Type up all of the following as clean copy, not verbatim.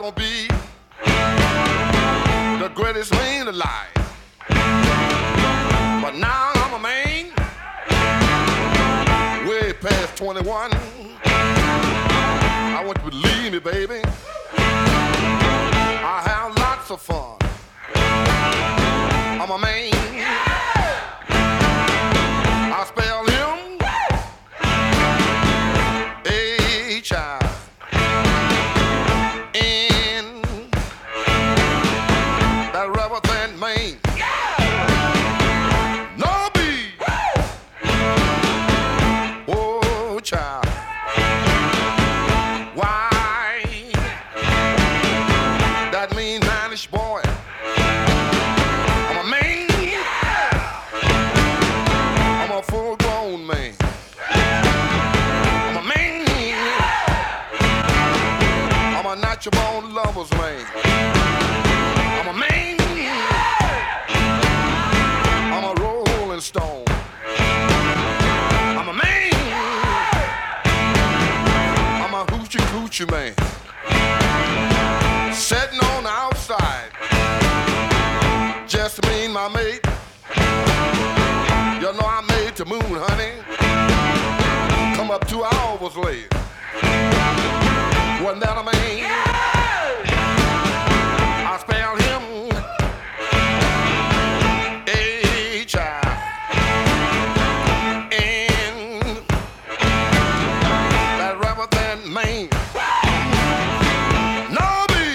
gonna be the greatest man alive. But now I'm a man, way past 21. I want you to believe me, baby. I have lots of fun. I'm a man. I spell him H-I-N. That rubber band man. No B. Oh, child. Why? That mean manish boy. I'm a man. I'm a full-grown man. I'm a man. I'm a natural-born lover's man. I'm a man. I'm a rolling stone. I'm a man. I'm a hoochie-coochie man. Sitting on the outside, just me and my mate. You know I made the moon, honey. Come up 2 hours late. Wasn't that a man? I spelled him H-I-N. That rubber band man. No B.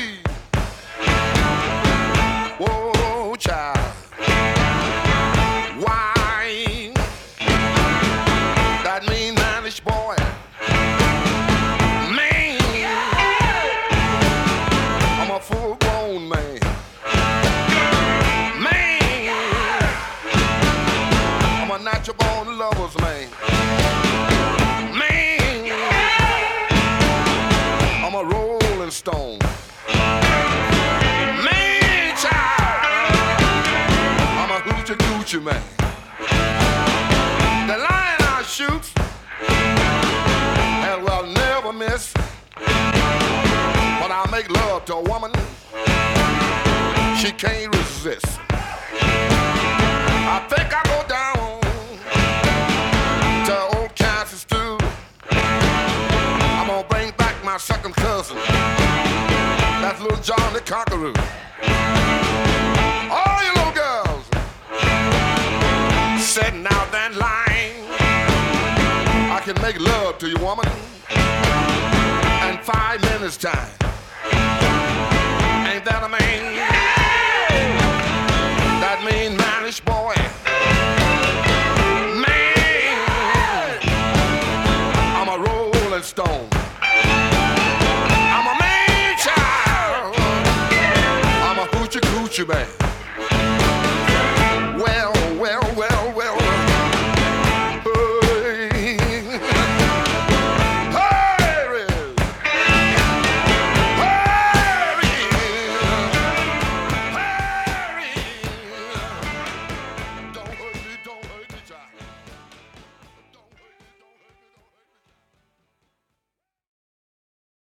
Whoa, child. Why? That mean manish boy. Man. I'm a full-grown man. Man. I'm a natural-born lover's man. Man. I'm a rolling stone. Man, child. I'm a hoochie-coochie man. The lion I shoot and will never miss. When I make love to a woman, she can't resist. I think I go down to old Kansas too. I'm gonna bring back my second cousin. That's little John the Conqueror. All you little girls sitting out that line. I can make love to you, woman, in 5 minutes time. Ain't that a man? That mean manish boy. Man, I'm a rolling stone. I'm a man, child. I'm a hoochie-coochie man.